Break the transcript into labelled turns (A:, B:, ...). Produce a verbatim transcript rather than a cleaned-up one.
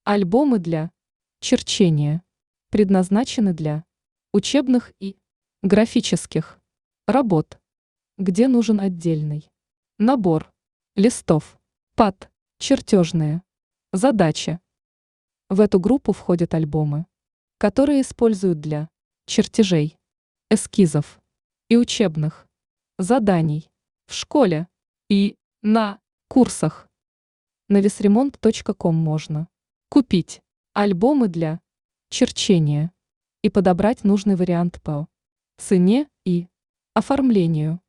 A: Альбомы для черчения предназначены для учебных и графических работ, где нужен отдельный набор листов под чертежные задачи. В эту группу входят альбомы, которые используют для чертежей, эскизов и учебных заданий в школе и на курсах. На весремонт точка ком можно купить альбомы для черчения и подобрать нужный вариант по цене и оформлению.